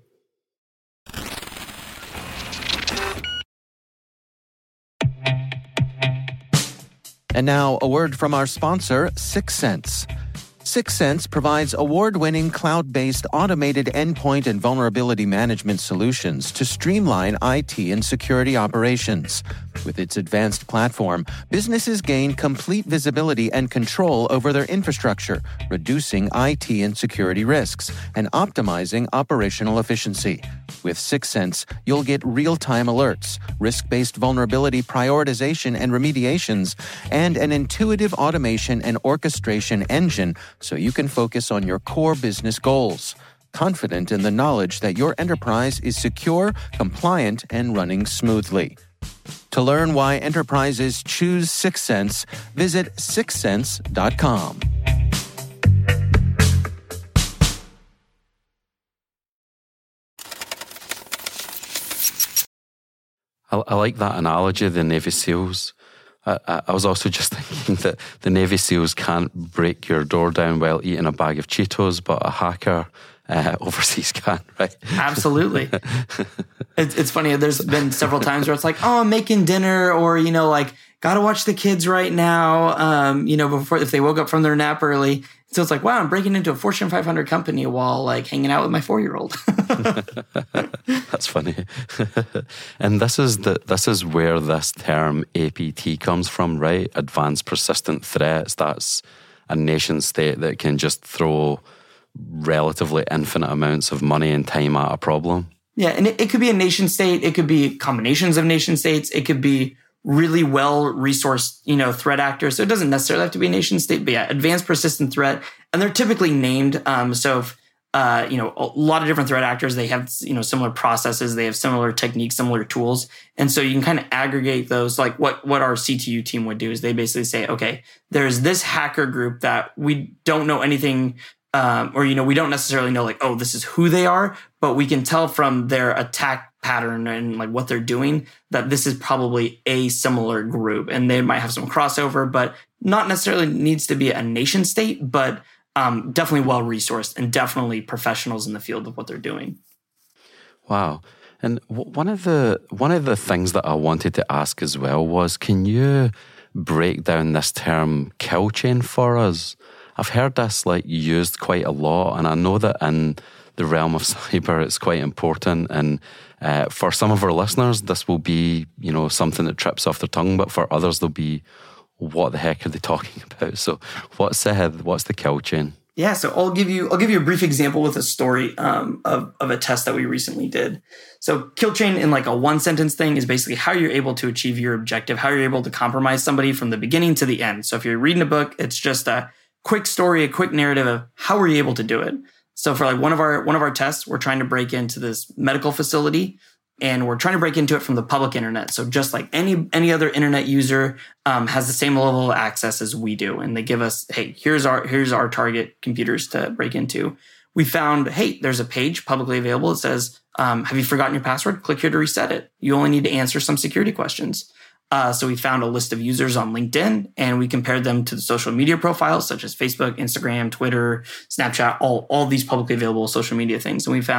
And now a word from our sponsor, Syxsense. Syxsense provides award-winning cloud-based automated endpoint and vulnerability management solutions to streamline I T and security operations. With its advanced platform, businesses gain complete visibility and control over their infrastructure, reducing I T and security risks and optimizing operational efficiency. With Syxsense, you'll get real-time alerts, risk-based vulnerability prioritization and remediations, and an intuitive automation and orchestration engine so you can focus on your core business goals, confident in the knowledge that your enterprise is secure, compliant, and running smoothly. To learn why enterprises choose Syxsense, visit syxsense dot com.
I, I like that analogy of the Navy SEALs. I, I was also just thinking that the Navy SEALs can't break your door down while eating a bag of Cheetos, but a hacker uh, overseas can, right?
Absolutely. it's, it's funny. There's been several times where it's like, oh, I'm making dinner, or, you know, like, got to watch the kids right now, um, you know, before, if they woke up from their nap early. So it's like, wow, I'm breaking into a Fortune five hundred company while like hanging out with my four-year-old.
That's funny. And this is the this is where this term A P T comes from, right? Advanced Persistent Threats. That's a nation state that can just throw relatively infinite amounts of money and time at a problem.
Yeah, and it, it could be a nation state. It could be combinations of nation states. It could be really well-resourced, you know, threat actors. So it doesn't necessarily have to be a nation state, but yeah, advanced persistent threat. And they're typically named. Um, so, if, uh, you know, a lot of different threat actors, they have, you know, similar processes, they have similar techniques, similar tools. And so you can kind of aggregate those. Like what, what our C T U team would do is they basically say, okay, there's this hacker group that we don't know anything Um, or, you know, we don't necessarily know like, oh, this is who they are, but we can tell from their attack pattern and like what they're doing that this is probably a similar group, and they might have some crossover, but not necessarily needs to be a nation state, but um, definitely well-resourced and definitely professionals in the field of what they're doing.
Wow. And w- one of the one of the things that I wanted to ask as well was, can you break down this term kill chain for us? I've heard this like used quite a lot, and I know that in the realm of cyber, it's quite important. And uh, for some of our listeners, this will be, you know, something that trips off their tongue, but for others, they'll be, what the heck are they talking about? So, what's the what's the kill chain?
Yeah, so I'll give you I'll give you a brief example with a story um, of of a test that we recently did. So, kill chain in like a one sentence thing is basically how you're able to achieve your objective, how you're able to compromise somebody from the beginning to the end. So, if you're reading a book, it's just a quick story, a quick narrative of how were you able to do it. So for like one of our one of our tests, we're trying to break into this medical facility, and we're trying to break into it from the public internet. So just like any any other internet user um, has the same level of access as we do, and they give us, hey, here's our here's our target computers to break into. We found, hey, there's a page publicly available. It says, um, have you forgotten your password? Click here to reset it. You only need to answer some security questions. Uh, so we found a list of users on LinkedIn, and we compared them to the social media profiles such as Facebook, Instagram, Twitter, Snapchat, all, all these publicly available social media things. And we found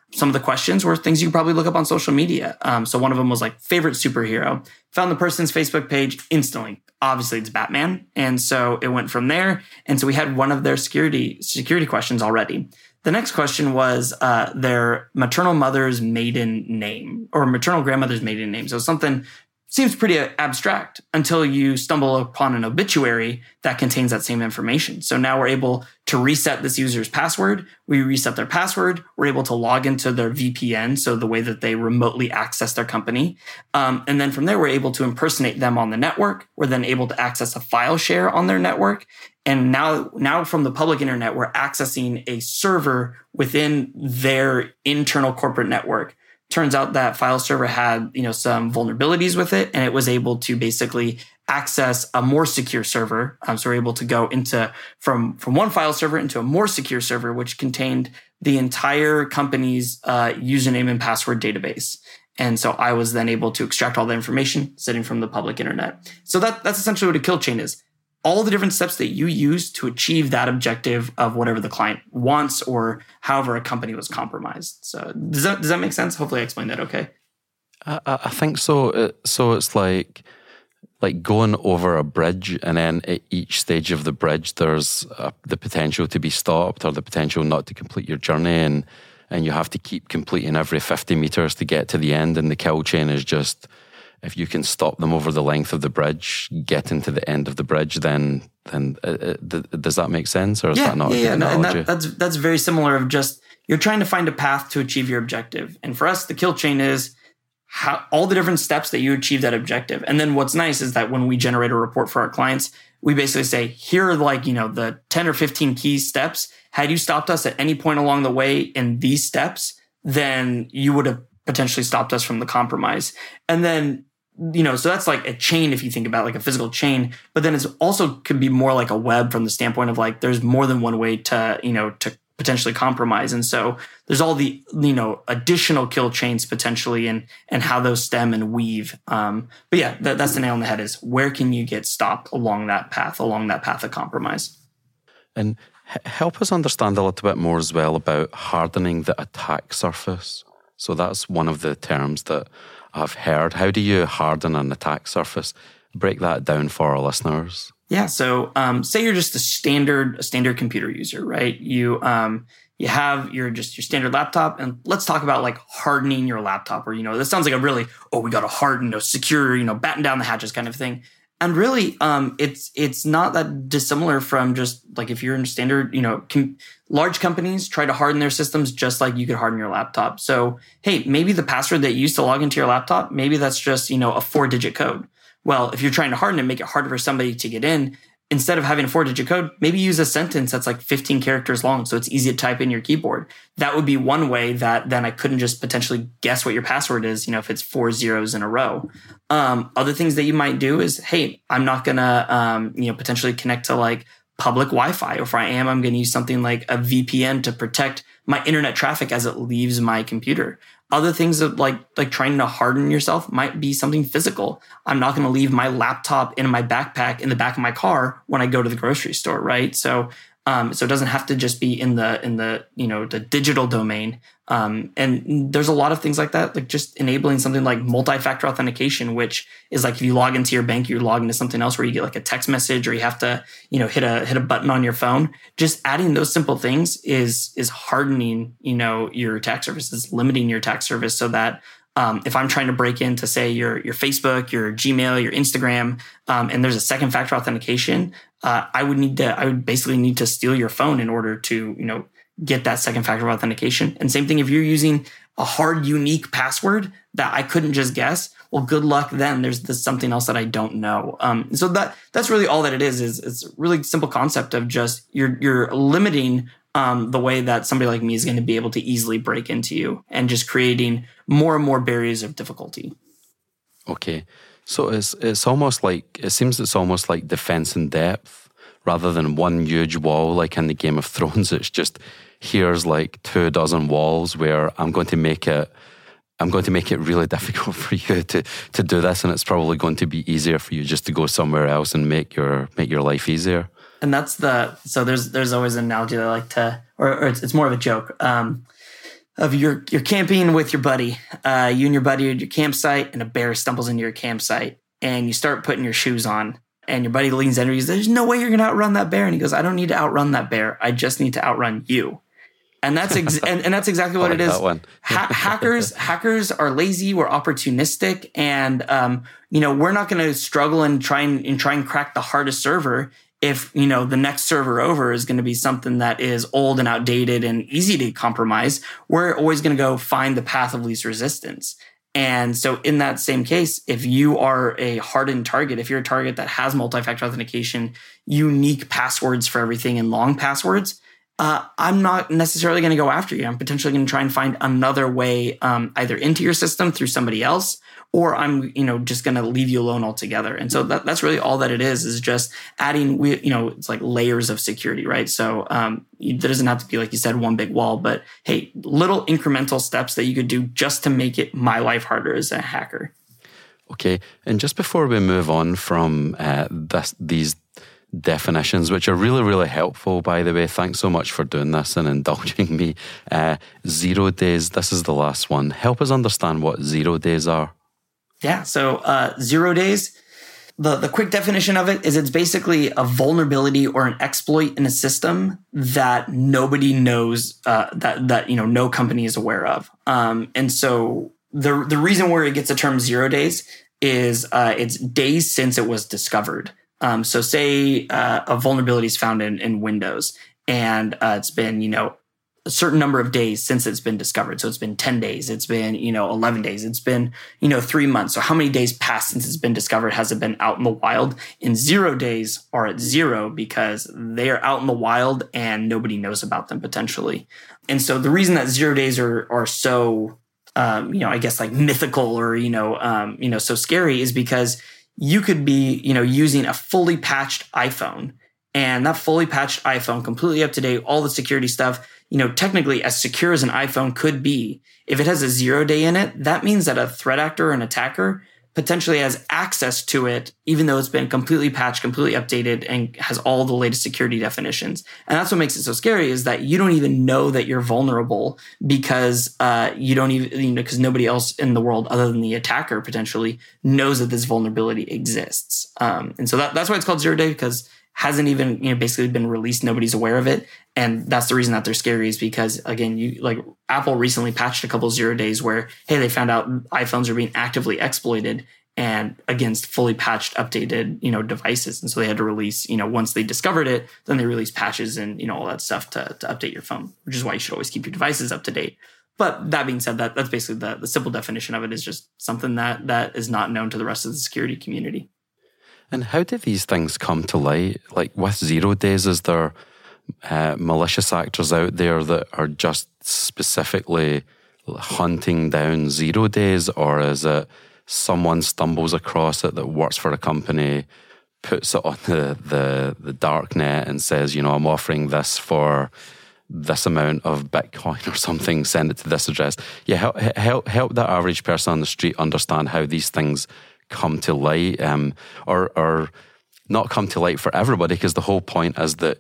some of the questions were things you probably look up on social media. Um, so one of them was like favorite superhero. Found the person's Facebook page instantly. Obviously, it's Batman, and so it went from there. And so we had one of their security security questions already. The next question was uh, their maternal mother's maiden name or maternal grandmother's maiden name. So something seems pretty abstract until you stumble upon an obituary that contains that same information. So now we're able to reset this user's password. We reset their password. We're able to log into their V P N, so the way that they remotely access their company. Um, and then from there, we're able to impersonate them on the network. We're then able to access a file share on their network. And now, now from the public internet, we're accessing a server within their internal corporate network. Turns out that file server had, you know, some vulnerabilities with it, and it was able to basically access a more secure server. Um, so we're able to go into from, from one file server into a more secure server, which contained the entire company's uh, username and password database. And so I was then able to extract all the information sitting from the public internet. So that that's essentially what a kill chain is. All the different steps that you use to achieve that objective of whatever the client wants or however a company was compromised. So does that does that make sense? Hopefully I explained that okay.
I, I think so. So it's like like going over a bridge, and then at each stage of the bridge, there's uh, the potential to be stopped or the potential not to complete your journey, and and you have to keep completing every fifty meters to get to the end. And the kill chain is just, if you can stop them over the length of the bridge, getting to the end of the bridge, then then uh, uh, th- does that make sense, or is
yeah,
that not
yeah,
a good
yeah.
analogy?
And that, that's that's very similar. Of just you're trying to find a path to achieve your objective, and for us, the kill chain is how all the different steps that you achieve that objective. And then what's nice is that when we generate a report for our clients, we basically say, here are like you know the ten or fifteen key steps. Had you stopped us at any point along the way in these steps, then you would have potentially stopped us from the compromise. And then you know, so that's like a chain if you think about like a physical chain, but then it's also could be more like a web from the standpoint of like there's more than one way to, you know, to potentially compromise. And so there's all the, you know, additional kill chains potentially and and how those stem and weave. Um, but yeah, that, that's the nail on the head is where can you get stopped along that path, along that path of compromise?
And h- help us understand a little bit more as well about hardening the attack surface. So that's one of the terms that I've heard. How do you harden an attack surface? Break that down for our listeners.
Yeah. So, um, say you're just a standard, a standard computer user, right? You, um, you have your just your standard laptop, and let's talk about like hardening your laptop. Or you know, this sounds like a really oh, we got to harden, you know, secure, you know, batten down the hatches kind of thing. And really, um, it's it's not that dissimilar from just like if you're in standard, you know, com- large companies try to harden their systems just like you could harden your laptop. So, hey, maybe the password that you used to log into your laptop, maybe that's just, you know, a four-digit code. Well, if you're trying to harden it, make it harder for somebody to get in, instead of having a four-digit code, maybe use a sentence that's like fifteen characters long so it's easy to type in your keyboard. That would be one way that then I couldn't just potentially guess what your password is, you know, if it's four zeros in a row. Um, other things that you might do is, hey, I'm not going to, um, you know, potentially connect to like public Wi-Fi. Or if I am, I'm going to use something like a V P N to protect my internet traffic as it leaves my computer. Other things that like like trying to harden yourself might be something physical. I'm not going to leave my laptop in my backpack in the back of my car when I go to the grocery store, right? So um, so it doesn't have to just be in the in the you know the digital domain. Um, and there's a lot of things like that, like just enabling something like multi-factor authentication, which is like if you log into your bank, you log into something else where you get like a text message or you have to, you know, hit a hit a button on your phone. Just adding those simple things is is hardening, you know, your attack surface, is limiting your attack surface so that um, if I'm trying to break into, say, your your Facebook, your Gmail, your Instagram, um, and there's a second factor authentication, uh, I would need to I would basically need to steal your phone in order to, you know, get that second factor authentication. And same thing if you're using a hard, unique password that I couldn't just guess, well, good luck then. There's, there's something else that I don't know. Um, so that that's really all that it is, is it's a really simple concept of just you're you're limiting um, the way that somebody like me is going to be able to easily break into you and just creating more and more barriers of difficulty.
Okay. So it's it's almost like, it seems it's almost like defense in depth rather than one huge wall like in the Game of Thrones. It's just, here's like two dozen walls where I'm going to make it, I'm going to make it really difficult for you to, to do this, and it's probably going to be easier for you just to go somewhere else and make your make your life easier.
And that's the so there's there's always an analogy that I like to, or, or it's, it's more of a joke. Um, of you're you're camping with your buddy. Uh, you and your buddy are at your campsite, and a bear stumbles into your campsite, and you start putting your shoes on, and your buddy leans in and he goes, "There's no way you're going to outrun that bear." And he goes, "I don't need to outrun that bear. I just need to outrun you." And that's ex- and, and that's exactly what
like
it is.
That one.
ha- hackers hackers are lazy. We're opportunistic, and um, you know we're not going to struggle and try and, and try and crack the hardest server if you know the next server over is going to be something that is old and outdated and easy to compromise. We're always going to go find the path of least resistance. And so in that same case, if you are a hardened target, if you're a target that has multi-factor authentication, unique passwords for everything and long passwords, uh, I'm not necessarily going to go after you. I'm potentially going to try and find another way um, either into your system through somebody else, or I'm, you know, just going to leave you alone altogether. And so that, that's really all that it is, is just adding, we, you know, it's like layers of security, right? So um, it doesn't have to be, like you said, one big wall, but hey, little incremental steps that you could do just to make it my life harder as a hacker.
Okay. And just before we move on from uh, this, these definitions, which are really, really helpful, by the way, thanks so much for doing this and indulging me. Uh, zero days, this is the last one. Help us understand what zero days are.
Yeah. So uh, zero days, the, the quick definition of it is it's basically a vulnerability or an exploit in a system that nobody knows, uh, that, that, you know, no company is aware of. Um, and so the, the reason where it gets the term zero days is uh, it's days since it was discovered. Um, so say uh, a vulnerability is found in, in Windows and uh, it's been, you know, a certain number of days since it's been discovered. So it's been ten days, it's been, you know, eleven days, it's been, you know, three months. So how many days passed since it's been discovered? Has it been out in the wild? In zero days are at zero because they are out in the wild and nobody knows about them potentially. And so the reason that zero days are, are so, um, you know, I guess like mythical or, you know, um, you know, so scary is because you could be, you know, using a fully patched iPhone, and that fully patched iPhone, completely up to date, all the security stuff, you know, technically as secure as an iPhone could be, if it has a zero day in it, that means that a threat actor or an attacker potentially has access to it, even though it's been completely patched, completely updated, and has all the latest security definitions. And that's what makes it so scary, is that you don't even know that you're vulnerable because uh, you don't even, you know, because nobody else in the world other than the attacker potentially knows that this vulnerability exists. Um, and so that, that's why it's called zero day, because hasn't even, you know, basically been released. Nobody's aware of it. And that's the reason that they're scary, is because, again, you like Apple recently patched a couple zero days where, hey, they found out iPhones are being actively exploited and against fully patched, updated, you know, devices. And so they had to release, you know, once they discovered it, then they released patches and, you know, all that stuff to, to update your phone, which is why you should always keep your devices up to date. But that being said, that that's basically the, the simple definition of it, is just something that that is not known to the rest of the security community.
And how do these things come to light? Like with zero days, is there uh, malicious actors out there that are just specifically hunting down zero days? Or is it someone stumbles across it that works for a company, puts it on the, the, the dark net and says, you know, I'm offering this for this amount of Bitcoin or something, send it to this address? Yeah, help, help, help that average person on the street understand how these things come to light, um, or or not come to light for everybody, because the whole point is that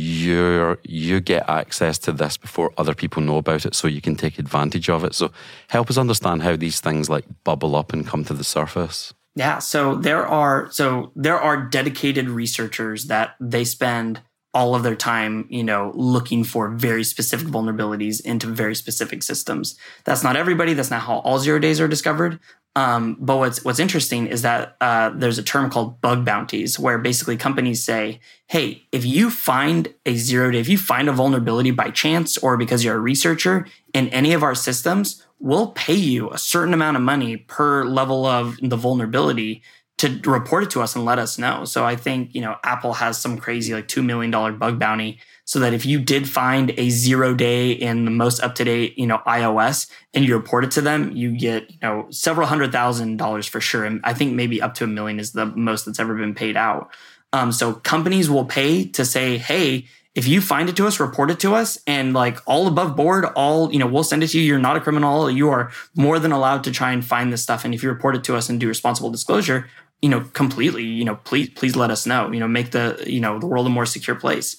you you get access to this before other people know about it, so you can take advantage of it. So help us understand how these things like bubble up and come to the surface.
Yeah, so there are so there are dedicated researchers that they spend all of their time, you know, looking for very specific vulnerabilities into very specific systems. That's not everybody. That's not how all zero days are discovered. Um, but what's what's interesting is that uh, there's a term called bug bounties, where basically companies say, hey, if you find a zero day, if you find a vulnerability by chance or because you're a researcher in any of our systems, we'll pay you a certain amount of money per level of the vulnerability to report it to us and let us know. So I think, you know, Apple has some crazy like two million dollars bug bounty, so that if you did find a zero day in the most up-to-date, you know, iOS and you report it to them, you get, you know, several hundred thousand dollars for sure. And I think maybe up to a million is the most that's ever been paid out. Um, so companies will pay to say, hey, if you find it to us, report it to us, and like all above board, all, you know, we'll send it to you. You're not a criminal. You are more than allowed to try and find this stuff. And if you report it to us and do responsible disclosure, you know, completely, you know, please, please let us know, you know, make the, you know, the world a more secure place.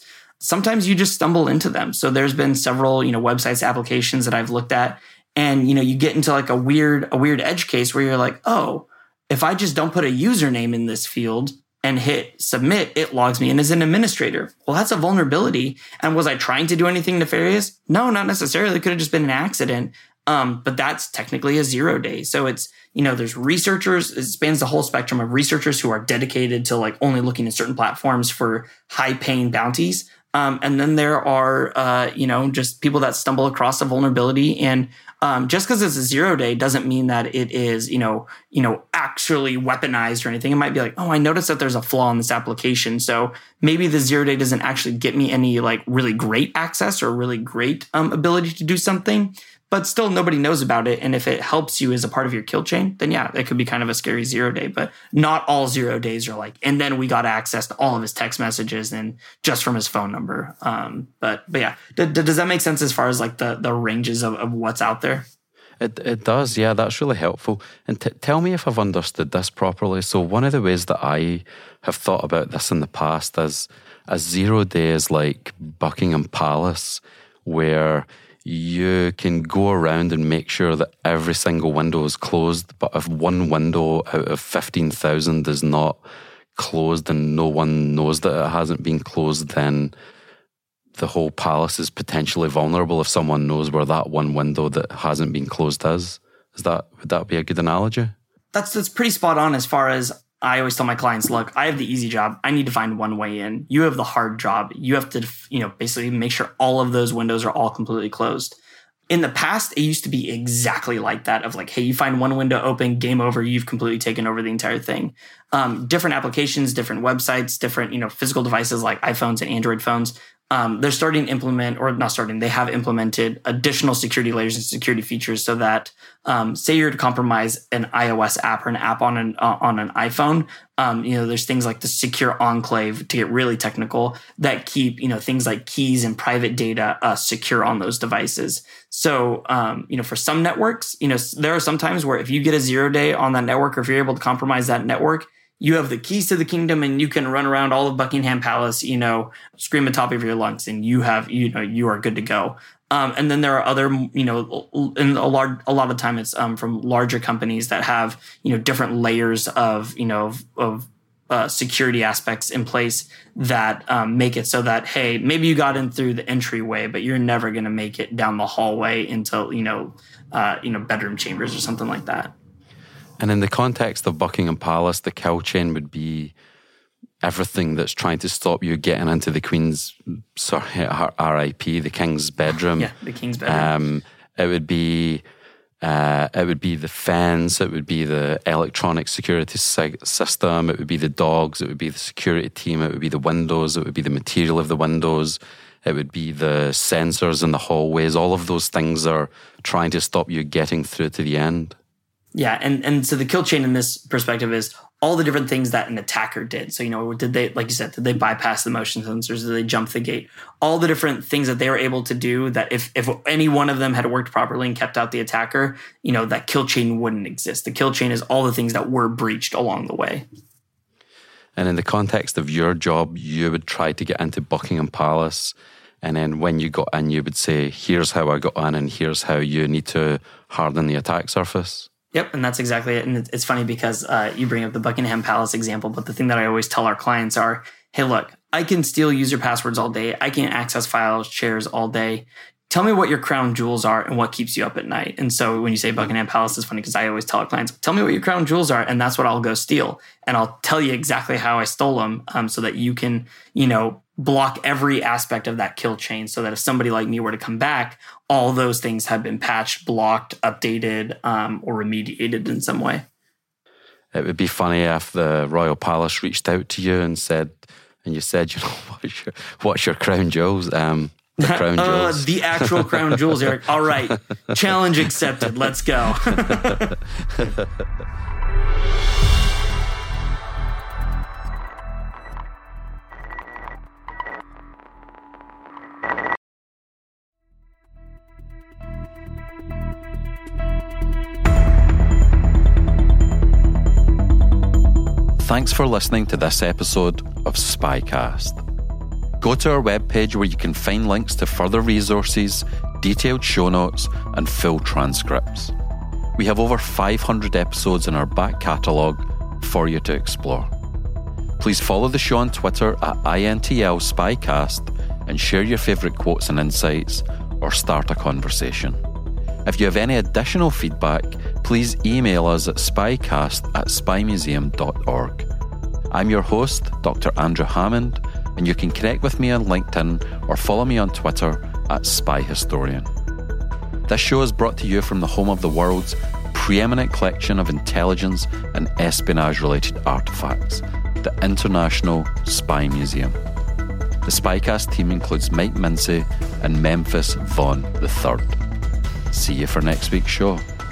sometimes you just stumble into them. So there's been several, you know, websites, applications that I've looked at, and, you know, you get into like a weird, a weird edge case where you're like, oh, if I just don't put a username in this field and hit submit, it logs me in as an administrator. Well, that's a vulnerability. And was I trying to do anything nefarious? No, not necessarily. It could have just been an accident. Um, but that's technically a zero day. So it's, you know, there's researchers, it spans the whole spectrum of researchers who are dedicated to like only looking at certain platforms for high paying bounties. Um, and then there are, uh, you know, just people that stumble across a vulnerability. And um, just because it's a zero day doesn't mean that it is, you know, you know, actually weaponized or anything. It might be like, oh, I noticed that there's a flaw in this application. So maybe the zero day doesn't actually get me any like really great access or really great um, ability to do something, but still nobody knows about it. And if it helps you as a part of your kill chain, then yeah, it could be kind of a scary zero day, but not all zero days are like, and then we got access to all of his text messages and just from his phone number. Um, but, but yeah, d- d- does that make sense as far as like the, the ranges of, of what's out there?
It it does, yeah, that's really helpful. And t- tell me if I've understood this properly. So one of the ways that I have thought about this in the past is a zero day is like Buckingham Palace, where you can go around and make sure that every single window is closed. But if one window out of fifteen thousand is not closed and no one knows that it hasn't been closed, then the whole palace is potentially vulnerable if someone knows where that one window that hasn't been closed is. Is that, would that be a good analogy?
That's, that's pretty spot on. As far as I always tell my clients, look, I have the easy job. I need to find one way in. You have the hard job. You have to, you know, basically make sure all of those windows are all completely closed. In the past, it used to be exactly like that of like, hey, you find one window open, game over, you've completely taken over the entire thing. Um, different applications, different websites, different, you know, physical devices like iPhones and Android phones. Um, they're starting to implement, or not starting, they have implemented additional security layers and security features so that, um, say you're to compromise an iOS app or an app on an uh, on an iPhone, um, you know, there's things like the secure enclave, to get really technical, that keep, you know, things like keys and private data uh, secure on those devices. So, um, you know, for some networks, you know, there are some times where if you get a zero day on that network, or if you're able to compromise that network, you have the keys to the kingdom and you can run around all of Buckingham Palace, you know, scream at the top of your lungs, and you have, you know, you are good to go. Um, and then there are other, you know, in a large, a lot of time it's um, from larger companies that have, you know, different layers of, you know, of, of uh, security aspects in place that um, make it so that, hey, maybe you got in through the entryway, but you're never going to make it down the hallway into, you know, uh, you know, bedroom chambers or something like that.
And in the context of Buckingham Palace, the kill chain would be everything that's trying to stop you getting into the Queen's, sorry, R I P, the King's bedroom.
Yeah, the King's bedroom.
Um, it would be, uh, it would be the fence. It would be the electronic security system. It would be the dogs. It would be the security team. It would be the windows. It would be the material of the windows. It would be the sensors in the hallways. All of those things are trying to stop you getting through to the end.
Yeah, and, and so the kill chain in this perspective is all the different things that an attacker did. So, you know, did they, like you said, did they bypass the motion sensors? Did they jump the gate? All the different things that they were able to do that if, if any one of them had worked properly and kept out the attacker, you know, that kill chain wouldn't exist. The kill chain is all the things that were breached along the way.
And in the context of your job, you would try to get into Buckingham Palace. And then when you got in, you would say, here's how I got in and here's how you need to harden the attack surface.
Yep, and that's exactly it. And it's funny because uh, you bring up the Buckingham Palace example, but the thing that I always tell our clients are, hey, look, I can steal user passwords all day. I can access file shares all day. Tell me what your crown jewels are and what keeps you up at night. And so when you say Buckingham Palace, it's funny because I always tell our clients, tell me what your crown jewels are, and that's what I'll go steal. And I'll tell you exactly how I stole them um, so that you can, you know, block every aspect of that kill chain so that if somebody like me were to come back, all those things have been patched, blocked, updated, um, or remediated in some way.
It would be funny if the Royal Palace reached out to you and said, and you said, you know, what's your, what's your crown jewels? Um, the crown jewels.
uh, the actual crown jewels, Eric. All right. Challenge accepted. Let's go.
Thanks for listening to this episode of Spycast. Go to our webpage where you can find links to further resources, detailed show notes, and full transcripts. We have over five hundred episodes in our back catalogue for you to explore. Please follow the show on Twitter at I N T L Spycast and share your favourite quotes and insights, or start a conversation. If you have any additional feedback, please email us at spycast at spy museum dot org. I'm your host, Doctor Andrew Hammond, and you can connect with me on LinkedIn or follow me on Twitter at Spy Historian. This show is brought to you from the home of the world's preeminent collection of intelligence and espionage-related artefacts, the International Spy Museum. The Spycast team includes Mike Mincy and Memphis Vaughn the third. See you for next week's show.